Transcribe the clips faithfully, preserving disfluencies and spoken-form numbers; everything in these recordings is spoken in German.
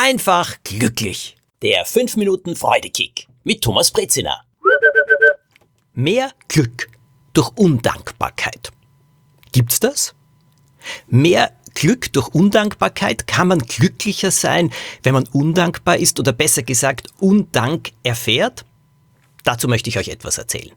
Einfach glücklich. Der fünf Minuten Freudekick mit Thomas Brezina. Mehr Glück durch Undankbarkeit. Gibt's das? Mehr Glück durch Undankbarkeit? Kann man glücklicher sein, wenn man undankbar ist oder besser gesagt Undank erfährt? Dazu möchte ich euch etwas erzählen.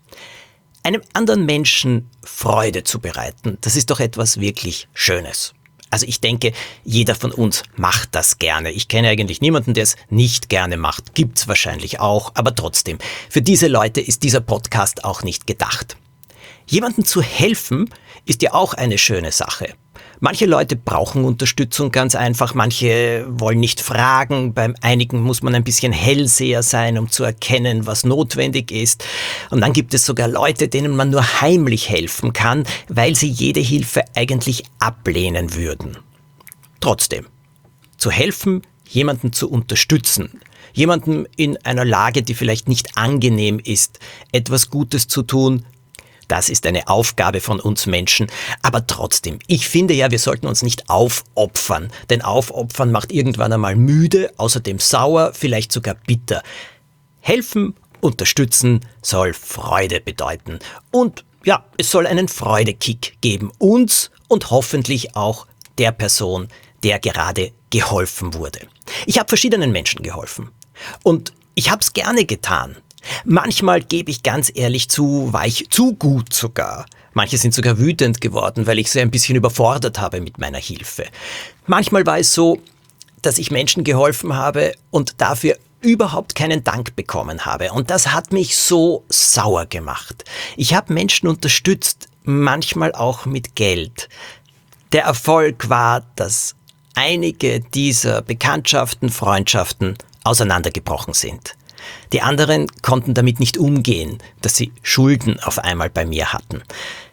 Einem anderen Menschen Freude zu bereiten, das ist doch etwas wirklich Schönes. Also ich denke, jeder von uns macht das gerne. Ich kenne eigentlich niemanden, der es nicht gerne macht. Gibt's wahrscheinlich auch, aber trotzdem, für diese Leute ist dieser Podcast auch nicht gedacht. Jemandem zu helfen ist ja auch eine schöne Sache. Manche Leute brauchen Unterstützung ganz einfach, manche wollen nicht fragen, bei einigen muss man ein bisschen Hellseher sein, um zu erkennen, was notwendig ist. Und dann gibt es sogar Leute, denen man nur heimlich helfen kann, weil sie jede Hilfe eigentlich ablehnen würden. Trotzdem, zu helfen, jemanden zu unterstützen, jemandem in einer Lage, die vielleicht nicht angenehm ist, etwas Gutes zu tun, das ist eine Aufgabe von uns Menschen, aber trotzdem, ich finde ja, wir sollten uns nicht aufopfern, denn aufopfern macht irgendwann einmal müde, außerdem sauer, vielleicht sogar bitter. Helfen, unterstützen soll Freude bedeuten und ja, es soll einen Freudekick geben, uns und hoffentlich auch der Person, der gerade geholfen wurde. Ich habe verschiedenen Menschen geholfen und ich habe es gerne getan. Manchmal, gebe ich ganz ehrlich zu, war ich zu gut sogar. Manche sind sogar wütend geworden, weil ich sie ein bisschen überfordert habe mit meiner Hilfe. Manchmal war es so, dass ich Menschen geholfen habe und dafür überhaupt keinen Dank bekommen habe. Und das hat mich so sauer gemacht. Ich habe Menschen unterstützt, manchmal auch mit Geld. Der Erfolg war, dass einige dieser Bekanntschaften, Freundschaften auseinandergebrochen sind. Die anderen konnten damit nicht umgehen, dass sie Schulden auf einmal bei mir hatten.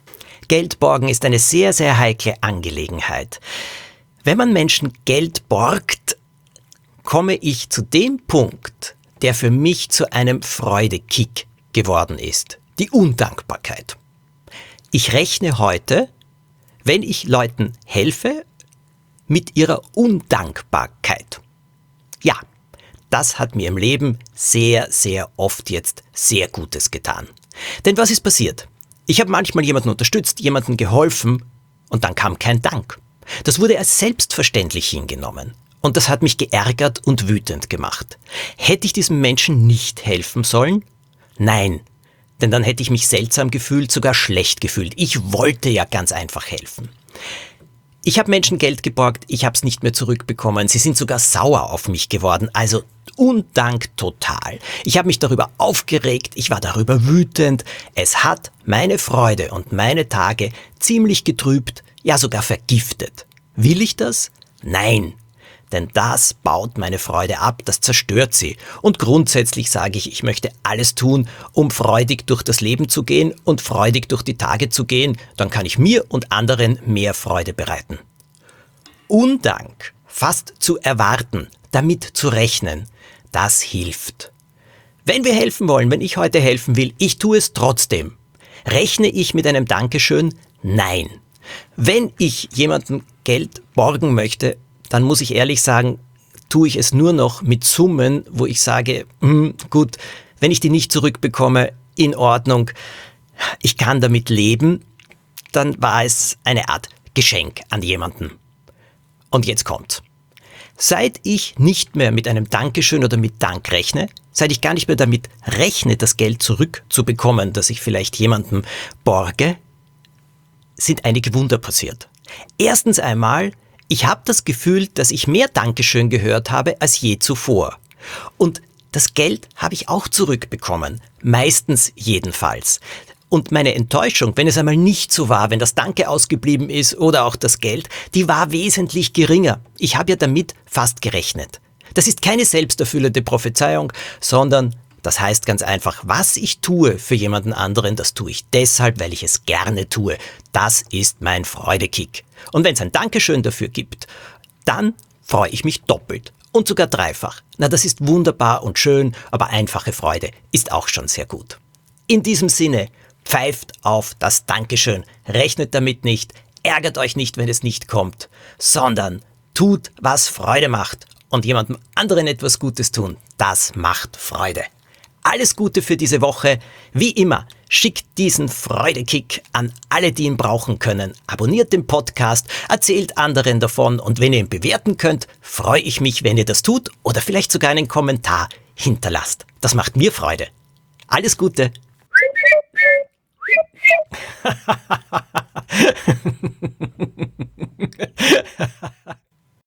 Geld borgen ist eine sehr, sehr heikle Angelegenheit. Wenn man Menschen Geld borgt, komme ich zu dem Punkt, der für mich zu einem Freudekick geworden ist. Die Undankbarkeit. Ich rechne heute, wenn ich Leuten helfe, mit ihrer Undankbarkeit. Ja. Das hat mir im Leben sehr, sehr oft jetzt sehr Gutes getan. Denn was ist passiert? Ich habe manchmal jemanden unterstützt, jemanden geholfen und dann kam kein Dank. Das wurde als selbstverständlich hingenommen und das hat mich geärgert und wütend gemacht. Hätte ich diesem Menschen nicht helfen sollen? Nein, denn dann hätte ich mich seltsam gefühlt, sogar schlecht gefühlt. Ich wollte ja ganz einfach helfen. Ich habe Menschen Geld geborgt, ich habe es nicht mehr zurückbekommen. Sie sind sogar sauer auf mich geworden, also Undank total. Ich habe mich darüber aufgeregt, ich war darüber wütend. Es hat meine Freude und meine Tage ziemlich getrübt, ja sogar vergiftet. Will ich das? Nein, denn das baut meine Freude ab, das zerstört sie. Und grundsätzlich sage ich, ich möchte alles tun, um freudig durch das Leben zu gehen und freudig durch die Tage zu gehen. Dann kann ich mir und anderen mehr Freude bereiten. Undank, fast zu erwarten, damit zu rechnen, das hilft. Wenn wir helfen wollen, wenn ich heute helfen will, ich tue es trotzdem. Rechne ich mit einem Dankeschön? Nein. Wenn ich jemandem Geld borgen möchte, dann muss ich ehrlich sagen, tue ich es nur noch mit Summen, wo ich sage, hm, gut, wenn ich die nicht zurückbekomme, in Ordnung, ich kann damit leben, dann war es eine Art Geschenk an jemanden. Und jetzt kommt's. Seit ich nicht mehr mit einem Dankeschön oder mit Dank rechne, seit ich gar nicht mehr damit rechne, das Geld zurückzubekommen, das ich vielleicht jemandem borge, sind einige Wunder passiert. Erstens einmal, ich habe das Gefühl, dass ich mehr Dankeschön gehört habe als je zuvor. Und das Geld habe ich auch zurückbekommen, meistens jedenfalls. Und meine Enttäuschung, wenn es einmal nicht so war, wenn das Danke ausgeblieben ist oder auch das Geld, die war wesentlich geringer. Ich habe ja damit fast gerechnet. Das ist keine selbsterfüllende Prophezeiung, sondern das heißt ganz einfach, was ich tue für jemanden anderen, das tue ich deshalb, weil ich es gerne tue. Das ist mein Freudekick. Und wenn es ein Dankeschön dafür gibt, dann freue ich mich doppelt und sogar dreifach. Na, das ist wunderbar und schön, aber einfache Freude ist auch schon sehr gut. In diesem Sinne, pfeift auf das Dankeschön, rechnet damit nicht, ärgert euch nicht, wenn es nicht kommt, sondern tut, was Freude macht und jemandem anderen etwas Gutes tun, das macht Freude. Alles Gute für diese Woche. Wie immer, schickt diesen Freudekick an alle, die ihn brauchen können. Abonniert den Podcast, erzählt anderen davon und wenn ihr ihn bewerten könnt, freue ich mich, wenn ihr das tut oder vielleicht sogar einen Kommentar hinterlasst. Das macht mir Freude. Alles Gute.